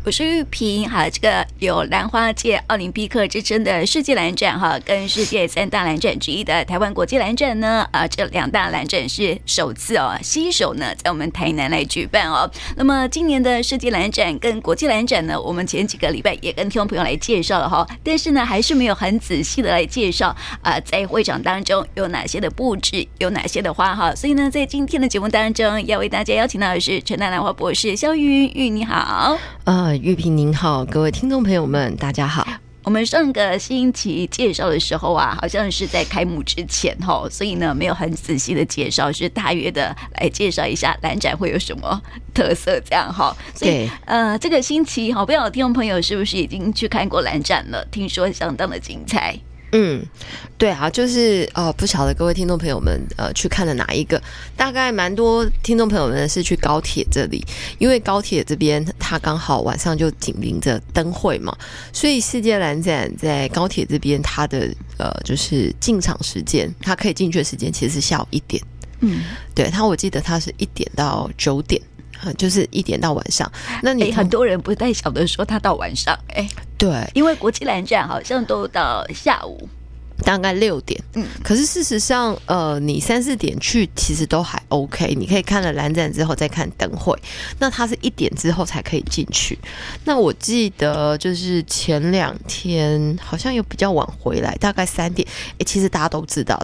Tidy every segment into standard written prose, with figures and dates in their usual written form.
我是玉萍。好，这个有兰花界奥林匹克之称的世界兰展哈，跟世界3大兰展之一的台湾国际兰展呢，这2大兰展是首次携手呢在我们台南来举办哦。那么今年的世界兰展跟国际兰展呢，我们前几个礼拜也跟听众朋友来介绍了哈，但是呢还是没有很仔细的来介绍在会场当中有哪些的布置，有哪些的花哈。所以呢，在今天的节目当中，要为大家邀请到的是陈大兰花博士萧玉玉，你好。 玉萍您好，各位听众朋友们大家好。 我们上个星期介绍的时候好像是在开幕之前所以呢没有很仔细的介绍，是大约的来介绍一下兰展会有什么特色这样所以这个星期不知道听众朋友是不是已经去看过兰展了，听说相当的精彩。 对啊，就是不晓得各位听众朋友们去看了哪一个，大概蛮多听众朋友们是去高铁这里，因为高铁这边它刚好晚上就紧邻着灯会嘛，所以世界兰展在高铁这边它的就是进场时间，它可以进去的时间其实是下午1点。对，我记得它是1点到9点。就是1点到晚上。那你很多人不太晓得说它到晚上对， 因为国际兰展好像都到下午大概6点。可是事实上你3、4点去其实都还 OK， 你可以看了兰展之后再看灯会，那它是1点之后才可以进去。那我记得就是前2天好像有比较晚回来，大概3点。其实大家都知道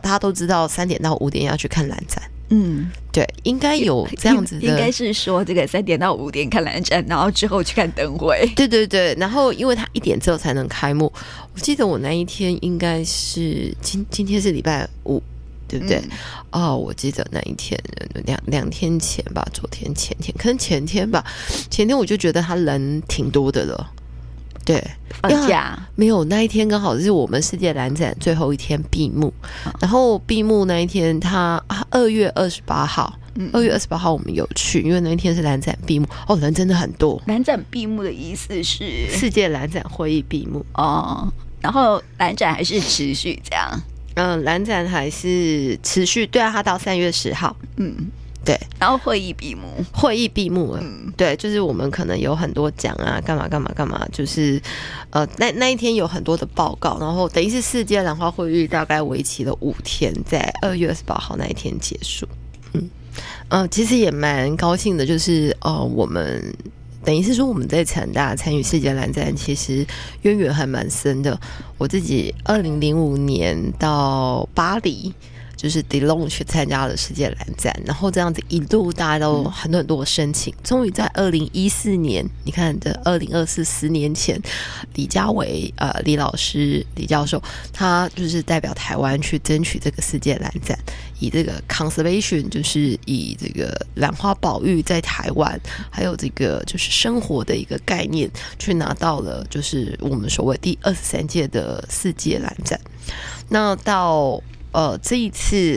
3点到5点要去看兰展。对，应该有这样子的， 应该是说这个3点到5点看兰展，然后之后去看灯会。 对对对，然后因为它1点之后才能开幕。我记得我那一天应该是今天是礼拜5，对不对？我记得那一天两天前吧，昨天前天可能前天吧，前天我就觉得他人挺多的了。对， 放假没有，那一天刚好是我们世界兰展最后一天闭幕，然后闭幕那一天他2月28号，2月28号我们有去，因为那一天是兰展闭幕，人真的很多。 兰展闭幕的意思是世界兰展会议闭幕然后兰展还是持续这样。 兰展还是持续，对啊，它到3月10号。对， 然后会议闭幕了。对，就是我们可能有很多奖啊，干嘛，就是那一天有很多的报告，然后等于是世界兰花会议大概为期了5天，在2月28号那一天结束。其实也蛮高兴的，就是我们等于是说我们在成大参与世界兰展，其实渊源还蛮深的。我自己2005年到巴黎。就是 Dillon 去参加了世界兰展，然后这样子一路大家都很多的申请，终于在2014年，你看这2024 10年前，李家维李老师李教授，他就是代表台湾去争取这个世界兰展，以这个 conservation 就是以这个兰花保育在台湾，还有这个就是生活的一个概念，去拿到了就是我们所谓第23届的世界兰展。那到这一次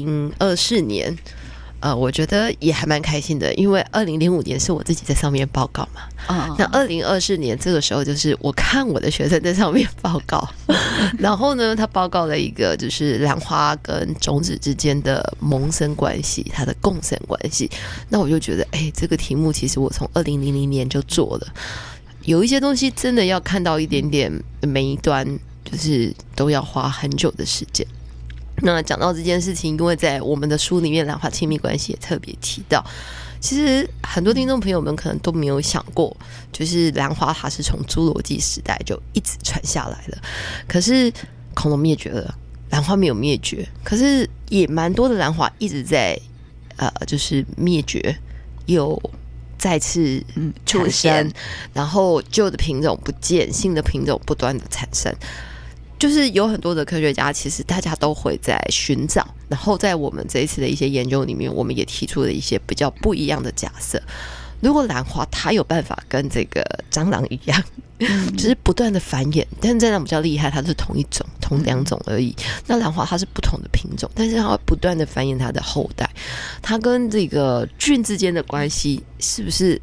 2024年，我觉得也还蛮开心的，因为2005年是我自己在上面报告嘛。那2024年这个时候就是我看我的学生在上面报告，然后呢，他报告了一个就是兰花跟种子之间的萌生关系，它的共生关系。那我就觉得，这个题目其实我从2000年就做了，有一些东西真的要看到一点点眉端，就是都要花很久的时间。那讲到这件事情，因为在我们的书里面兰花亲密关系也特别提到，其实很多听众朋友们可能都没有想过，就是兰花它是从侏罗纪时代就一直传下来了，可是恐龙灭绝了，兰花没有灭绝，可是也蛮多的兰花一直在就是灭绝又再次出现，然后旧的品种不见，新的品种不断的产生。就是有很多的科学家，其实大家都会在寻找，然后在我们这一次的一些研究里面，我们也提出了一些比较不一样的假设。如果兰花它有办法跟这个蟑螂一样，就是不断的繁衍，但是蟑螂比较厉害，它是同一种、同2种而已。那兰花它是不同的品种，但是它会不断的繁衍它的后代。它跟这个菌之间的关系是不是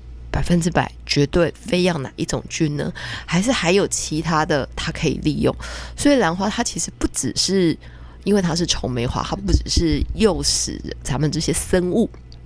100%绝对非要哪一种菌呢？还是还有其他的它可以利用？所以兰花它其实不只是因为它是虫媒花，它不只是诱使咱们这些生物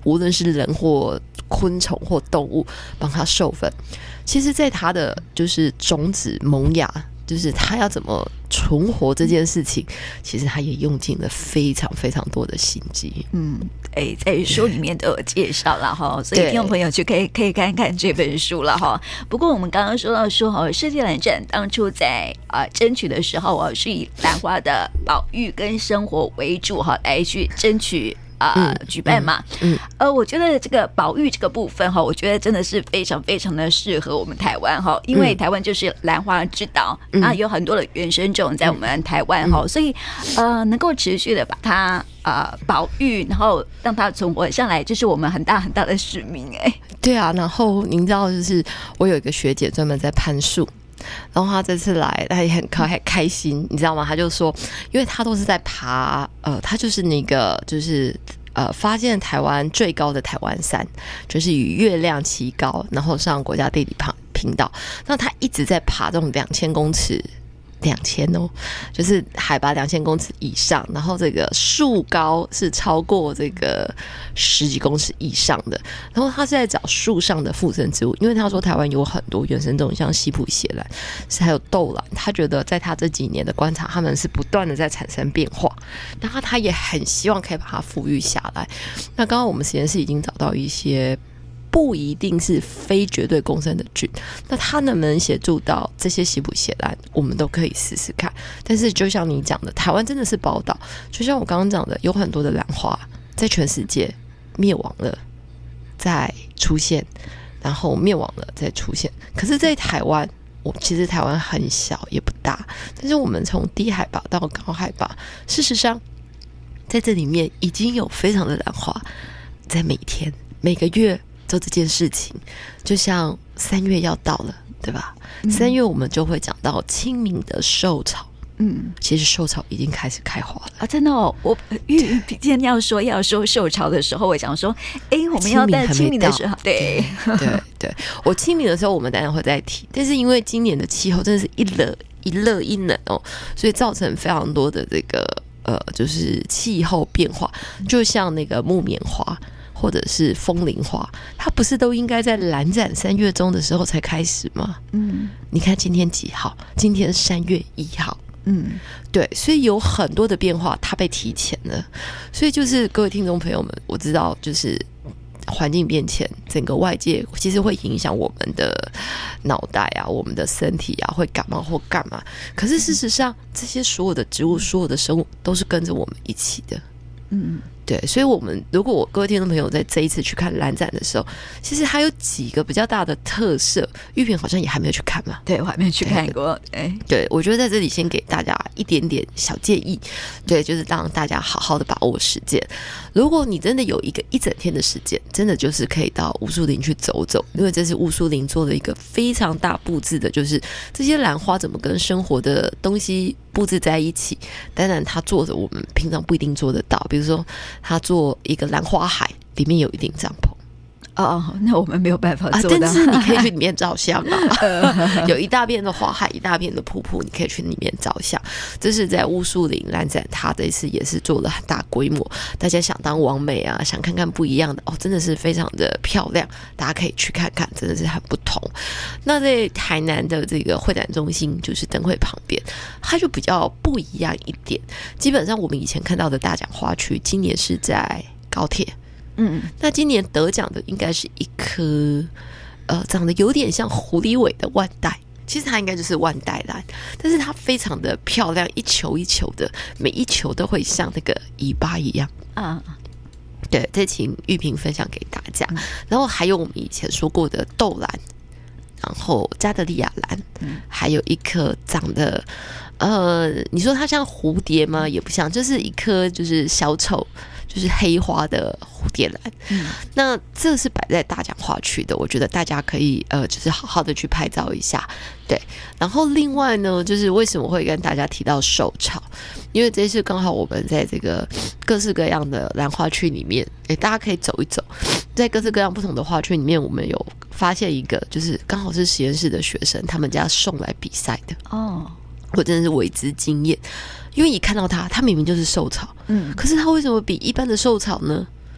无论是人或昆虫或动物帮它授粉。其实在它的就是种子萌芽，就是它要怎么存活这件事情，其实它也用尽了非常非常多的心机。 在书里面都有介绍了哈，所以听众朋友就可以看看这本书了哈。不过我们刚刚说到说世界兰展当初在争取的时候是以兰花的保育跟生活为主哈，来去争取举办嘛。我觉得这个保育这个部分哈，我觉得真的是非常非常的适合我们台湾哈，因为台湾就是兰花之岛，有很多的原生种在我们台湾哈，所以能够持续的把它保育，然后让它存活下来，这是我们很大很大的使命对啊，然后您知道，就是我有一个学姐专门在攀树。然后他这次来，他也很开心，你知道吗？他就说，因为他都是在爬，他就是那个就是发现台湾最高的台湾山，就是与月亮齐高，然后上国家地理频道。那他一直在爬这种2000公尺。2000哦，就是海拔2000公尺以上，然后这个树高是超过这个10几公尺以上的。然后他是在找树上的附生植物，因为他说台湾有很多原生种，像西埔血兰，还有豆兰。他觉得在他这几年的观察，他们是不断的在产生变化，然后他也很希望可以把它富裕下来。那刚刚我们实验室已经找到一些。不一定是非绝对共生的菌，那它能不能协助到这些西埔血兰，我们都可以试试看。但是就像你讲的，台湾真的是宝岛，就像我刚刚讲的，有很多的兰花在全世界灭亡了再出现，然后灭亡了再出现。可是在台湾，其实台湾很小也不大，但是我们从低海拔到高海拔，事实上在这里面已经有非常的兰花在每天每个月做这件事情。就像3月要到了，对吧？3月我们就会讲到清明的寿草。其实寿草已经开始开花了啊！真的哦，我今天要说寿草的时候，我想说，我们要在清明的时候，对， 我清明的时候我们当然会再提，但是因为今年的气候真的是一热一冷哦，所以造成非常多的这个就是气候变化，就像那个木棉花。或者是风铃花，它不是都应该在兰展3月中的时候才开始吗？你看今天几号？今天3月1号。对，所以有很多的变化，它被提前了。所以就是各位听众朋友们，我知道就是环境变迁，整个外界其实会影响我们的脑袋啊，我们的身体啊，会感冒或干嘛。可是事实上，这些所有的植物、所有的生物都是跟着我们一起的。对，所以我们如果各位听众朋友在这一次去看兰展的时候，其实还有几个比较大的特色，玉萍好像也还没有去看嘛。 对，我还没有去看过。 对，我觉得在这里先给大家一点点小建议，对，就是让大家好好的把握时间。如果你真的有一整天的时间，真的就是可以到乌苏林去走走，因为这是乌苏林做了一个非常大布置的，就是这些兰花怎么跟生活的东西布置在一起。当然他做的我们平常不一定做得到，比如说他做一个兰花海，里面有一顶帐篷。 那我们没有办法做到， 但是你可以去里面照相啊。有一大片的花海，一大片的瀑布，你可以去里面照相。这是在乌树林兰展，它这一次也是做了很大规模，大家想当网美啊，想看看不一样的真的是非常的漂亮，大家可以去看看，真的是很不同。那在台南的这个会展中心，就是灯会旁边，它就比较不一样一点。基本上我们以前看到的大奖花区，今年是在高铁。那今年得奖的应该是一颗长得有点像狐狸尾的万代，其实它应该就是万代兰，但是它非常的漂亮，一球一球的，每一球都会像那个尾巴一样对，这请玉萍分享给大家。然后还有我们以前说过的豆兰，然后加德利亚兰，还有一颗长得你说它像蝴蝶吗？也不像，就是一颗就是小丑，就是黑花的蝴蝶兰。那这是摆在大奖花区的，我觉得大家可以就是好好的去拍照一下。对，然后另外呢，就是为什么会跟大家提到寿草，因为这次刚好我们在这个各式各样的兰花区里面，大家可以走一走，在各式各样不同的花区里面，我们有发现一个，就是刚好是实验室的学生他们家送来比赛的我真的是为之惊艳，因为一看到它明明就是寿草，可是它为什么比一般的寿草呢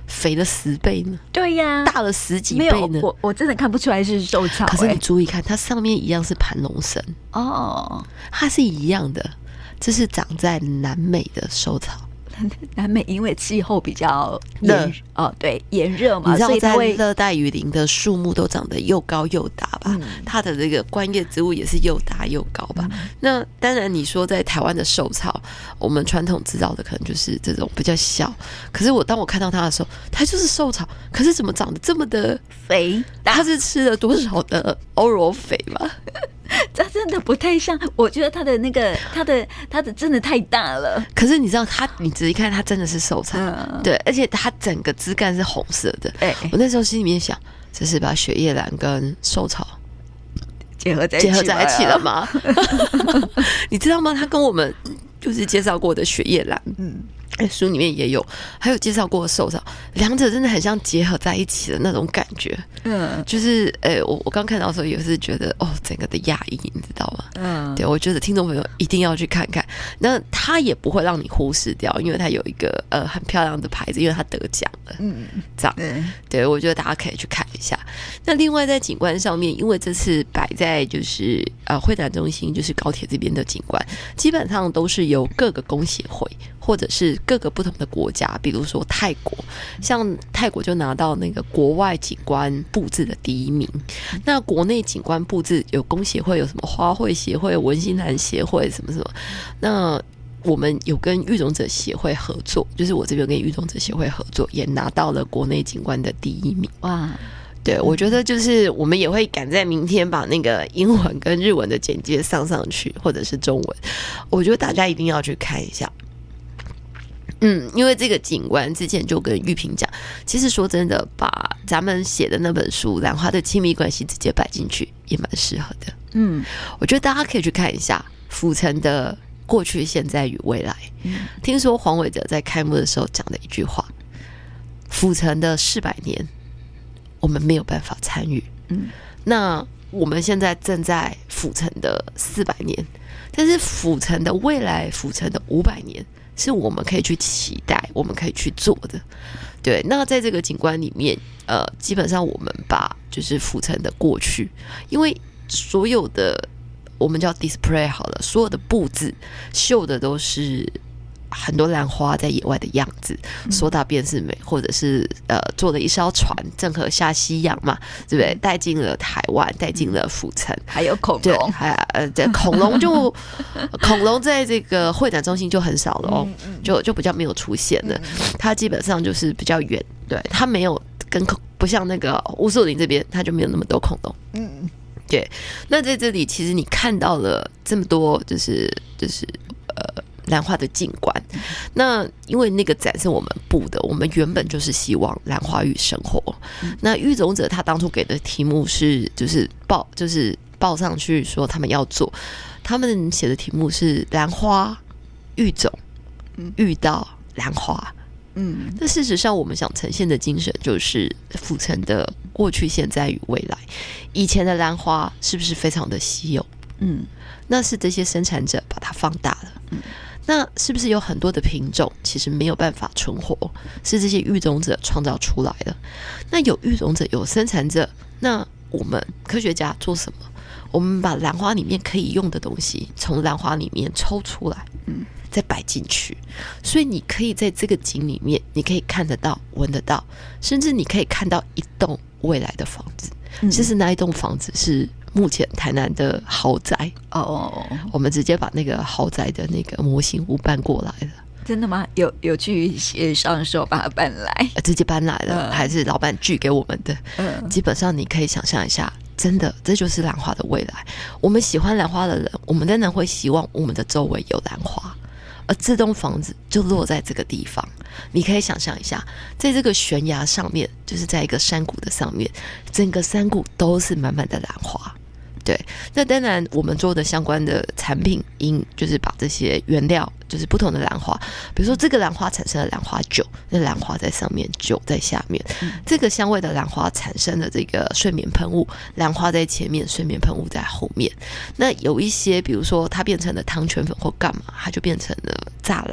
肥了10倍呢？ 对呀， 大了10几倍呢？ 我真的看不出来是寿草。 可是你注意看，它上面一样是盘龙参哦， 它是一样的，这是长在南美的寿草。 南美因为气候比较热对，炎热嘛， 你知道在所以它会热带雨林的树木都长得又高又大吧？它的这个观叶植物也是又大又高吧？那当然，你说在台湾的寿草，我们传统知道的可能就是这种比较小。可是当我看到它的时候，它就是寿草，可是怎么长得这么的肥大？ 它是吃了多少的欧罗肥吗？ 它真的不太像，我觉得它的那个它的真的太大了。 可是你知道你仔细看，它真的是寿草，对，而且它整个枝干是红色的。我那时候心里面想，这是把雪叶兰跟寿草结合在一起了吗？你知道吗？它跟我们就是介绍过的雪叶兰，书里面也有，还有介绍过寿草，两者真的很像结合在一起的那种感觉。就是我刚看到的时候也是觉得整个的压抑，你知道吗？对，我觉得听众朋友一定要去看看。那它也不会让你忽视掉，因为它有一个很漂亮的牌子，因为它得奖了。这样，对，我觉得大家可以去看一下。那另外在景观上面，因为这次摆在就是会展中心，就是高铁这边的景观，基本上都是由各个工协会或者是各个不同的国家，比如说泰国，像泰国就拿到那个国外景观布置的第1名。那国内景观布置有工协会，有什么花卉协会、文心兰协会什么什么。那我们有跟育种者协会合作，就是我这边跟育种者协会合作，也拿到了国内景观的第1名。哇！对，我觉得就是我们也会赶在明天把那个英文跟日文的简介上去，或者是中文。我觉得大家一定要去看一下。因为这个景观之前就跟玉萍讲，其实说真的，把咱们写的那本书《兰花的亲密关系》直接摆进去，也蛮适合的。我觉得大家可以去看一下府城的过去、现在与未来。听说黄伟哲在开幕的时候讲的一句话：府城的400年，我们没有办法参与。那我们现在正在府城的400年，但是府城的未来，府城的500年。是我们可以去期待，我们可以去做的。对，那在这个景观里面，基本上我们把就是府城的过去，因为所有的我们叫 display 好了，所有的布置秀的都是很多兰花在野外的样子，说到便是美，或者是坐了一艘船正好下西洋嘛，对不对？带进了台湾，带进了府城， 还有恐龙， 对，恐龙恐龙在这个会展中心就很少了哦，就比较没有出现了。它基本上就是比较远，对，它没有不像那个乌树林这边，它就没有那么多恐龙。对。那在这里，其实你看到了这么多，就是兰花的景观。那因为那个展是我们布的，我们原本就是希望兰花与生活。那育种者他当初给的题目是就是报上去说他们要做，他们写的题目是兰花育种遇到兰花。那事实上我们想呈现的精神就是府城的过去、现在与未来。以前的兰花是不是非常的稀有？那是这些生产者把它放大了。那是不是有很多的品种其实没有办法存活，是这些育种者创造出来的？那有育种者，有生产者，那我们科学家做什么？我们把兰花里面可以用的东西从兰花里面抽出来，再摆进去。所以你可以在这个景里面，你可以看得到、闻得到，甚至你可以看到一栋未来的房子。其实那一栋房子是目前台南的豪宅我们直接把那个豪宅的那个模型屋搬过来了。 真的吗？有去协商说把它搬来， 直接搬来了，还是老板寄给我们的？基本上你可以想象一下，真的这就是兰花的未来。我们喜欢兰花的人，我们当然会希望我们的周围有兰花，而这栋房子就落在这个地方。你可以想象一下，在这个悬崖上面，就是在一个山谷的上面，整个山谷都是满满的兰花。对，那当然我们做的相关的产品就是把这些原料，就是不同的兰花，比如说这个兰花产生了兰花酒，那兰花在上面，酒在下面，这个香味的兰花产生了这个睡眠喷雾，兰花在前面，睡眠喷雾在后面。那有一些比如说它变成了汤泉粉或干嘛，它就变成了栅栏，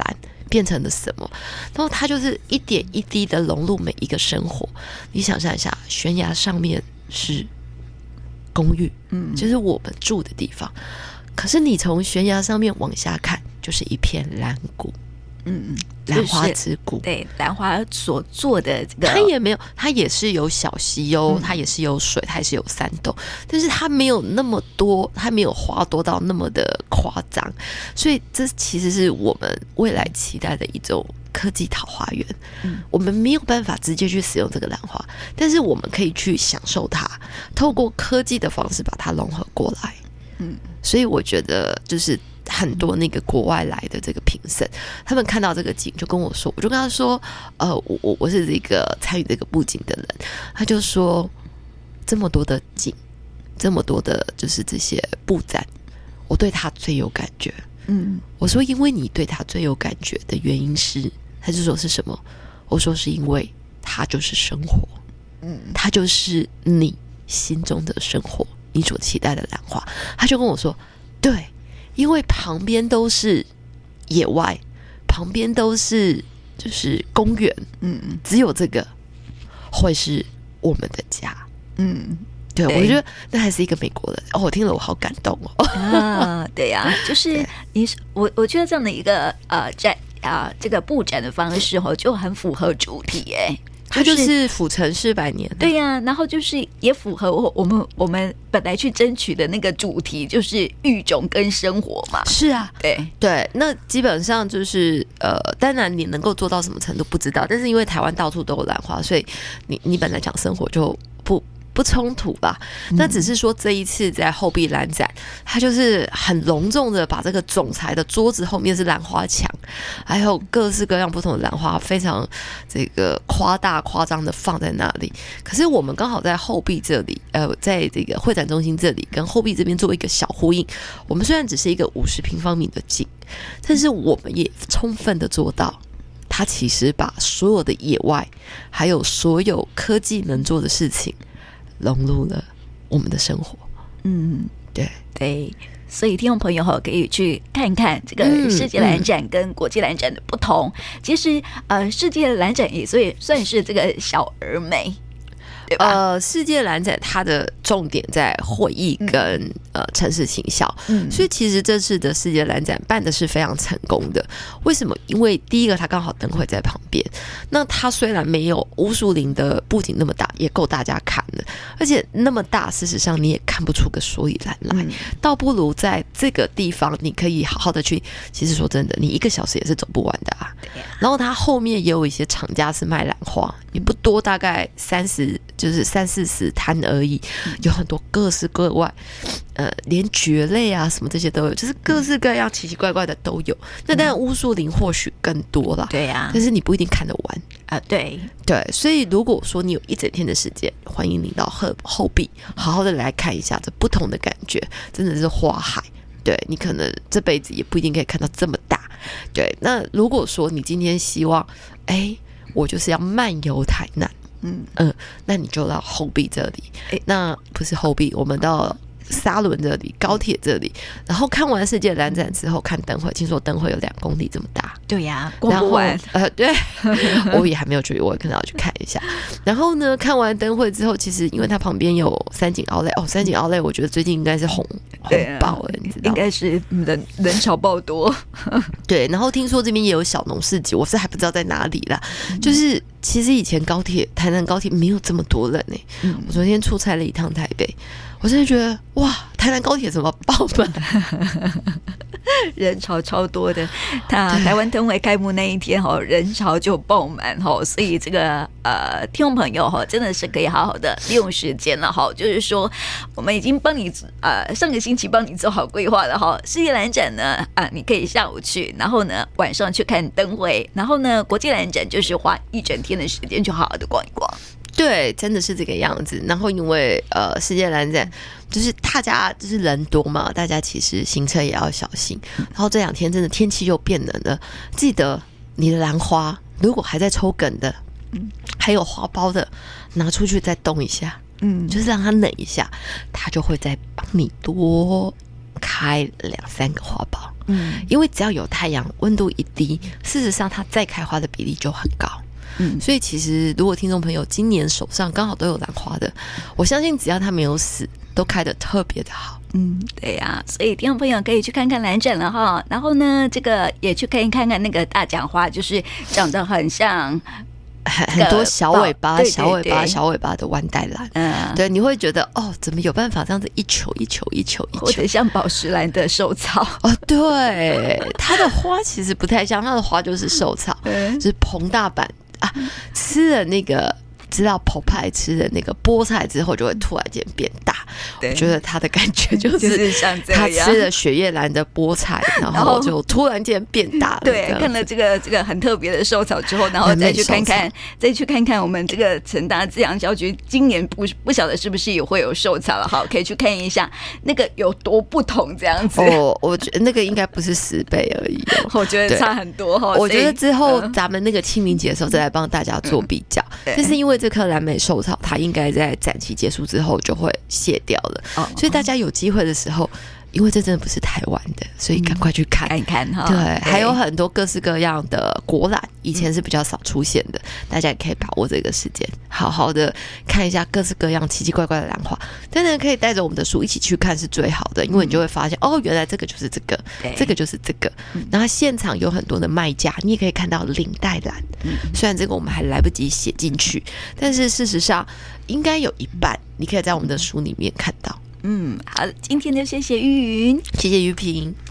变成了什么？然后它就是一点一滴的融入每一个生活。你想象一下，悬崖上面是公寓，就是我们住的地方。可是你从悬崖上面往下看，就是一片蓝谷，兰花之谷， 对，兰花所做的这个， 它也没有，它也是有小溪哦，它也是有水，它也是有山洞，但是它没有那么多，它没有花多到那么的夸张，所以这其实是我们未来期待的一种科技桃花源。我们没有办法直接去使用这个兰花，但是我们可以去享受它，透过科技的方式把它融合过来。所以我觉得就是很多那个国外来的这个评审，他们看到这个景就跟我说，我就跟他说，我是这个参与这个布景的人，他就说这么多的景，这么多的就是这些布展，我对他最有感觉。我说因为你对他最有感觉的原因是，他就说是什么？我说是因为他就是生活，他就是你心中的生活。你所期待的兰花，他就跟我说，对，因为旁边都是野外，旁边都是就是公园，只有这个会是我们的家，对，我觉得那还是一个美国人我听了我好感动对呀，就是我觉得这样的一个这个布展的方式就很符合主题它就是府城400年， 对呀，然后就是也符合我们本来去争取的那个主题，就是育种跟生活嘛。 是啊，对，那基本上就是当然你能够做到什么程度不知道，但是因为台湾到处都有兰花，所以你本来讲生活就不冲突吧。那只是说这一次在后壁兰展，它就是很隆重的把这个总裁的桌子后面是兰花墙，还有各式各样不同的兰花，非常这个夸张的放在那里。可是我们刚好在后壁这里，在这个会展中心这里跟后壁这边做一个小呼应。我们虽然只是一个50平方米的景，但是我们也充分的做到，它其实把所有的野外，还有所有科技能做的事情，融入了我们的生活。对， 所以听众朋友可以去看看这个世界兰展跟国际兰展的不同。其实世界兰展也算是这个小而美，对吧？ 世界兰展它的重点在会议跟城市行销，所以其实这次的世界兰展办的是非常成功的。为什么？因为第一个它刚好灯会在旁边，那它虽然没有乌树林的布景那么大，也够大家看了，而且那么大，事实上你也看不出个所以然来，倒不如在这个地方你可以好好的去。其实说真的，你1个小时也是走不完的啊。然后它后面也有一些厂家是卖兰花，也不多，大概就是30-40摊而已，有很多各式各外，连蕨类啊什么这些都有，就是各式各样奇奇怪怪的都有。那当然乌树林或许更多啦， 对呀， 但是你不一定看得完对， 所以如果说你有一整天的时间，欢迎你到后壁好好的来看一下这不同的感觉，真的是花海。对，你可能这辈子也不一定可以看到这么大。对，那如果说你今天希望我就是要漫游台南，那你就到后壁这里，那不是后壁，我们到沙仑这里，高铁这里，然后看完世界兰展之后看灯会，听说灯会有2公里这么大。 对呀，逛不完。 对，我也还没有去，我可能要去看一下。然后呢，看完灯会之后，其实因为它旁边有三井奥莱，三井奥莱我觉得最近应该是红爆了，你知道吗？ 应该是人潮爆多。 对，然后听说这边也有小农市集，我是还不知道在哪里啦。就是其实以前台南高铁没有这么多人我昨天出差了一趟台北，我真的觉得哇，台南高铁怎么爆满？ 人潮超多的。台湾灯会开幕那一天人潮就爆满所以这个听众朋友真的是可以好好的利用时间了就是说我们已经帮你上个星期帮你做好规划了世界兰展呢你可以下午去，然后呢晚上去看灯会，然后呢国际兰展就是花一整天的时间去好好的逛一逛。 对，真的是这个样子。然后因为世界兰展就是大家就是人多嘛，大家其实行车也要小心。然后这2天真的天气又变冷了，记得你的兰花如果还在抽梗的，还有花苞的，拿出去再冻一下，就是让它冷一下，它就会再帮你多开2-3个花苞。 因为只要有太阳，温度一低，事实上它再开花的比例就很高。所以其实如果听众朋友今年手上刚好都有兰花的，我相信只要它没有死，都开得特别的好。 对呀，所以听众朋友可以去看看兰展了哈。然后呢，这个也去看看那个大奖花，就是长得很像很多小尾巴、 对对对小尾巴的弯带兰。对，你会觉得哦，怎么有办法这样子一球一球一球一球， 或者像宝石兰的寿草哦，对，它的花其实不太像，它的花就是寿草，就是膨大版啊，吃了那个。知道剖派吃的那个菠菜之后，就会突然间变大。我觉得他的感觉就是像这样， 他吃了雪叶兰的菠菜，然后就突然间变大了。 对，看了这个很特别的寿草之后，然后再去看看我们这个成大自然校区今年不晓得是不是也会有寿草了。好，可以去看一下那个有多不同这样子。 我觉得那个应该不是10倍而已， 我觉得差很多。 我觉得之后咱们那个清明节的时候再来帮大家做比较。但是因为这棵蓝莓寿草，它应该在展期结束之后就会谢掉了，所以大家有机会的时候，因为这真的不是台湾的，所以赶快去看一看哈。 对，还有很多各式各样的果兰，以前是比较少出现的，大家也可以把握这个时间，好好的看一下各式各样奇奇怪怪的兰花。当然可以带着我们的书一起去看是最好的，因为你就会发现哦，原来这个就是这个，这个就是这个。然后现场有很多的卖家，你也可以看到领带兰。虽然这个我们还来不及写进去，但是事实上应该有一半你可以在我们的书里面看到。 好，今天就谢谢玉云， 谢谢玉萍。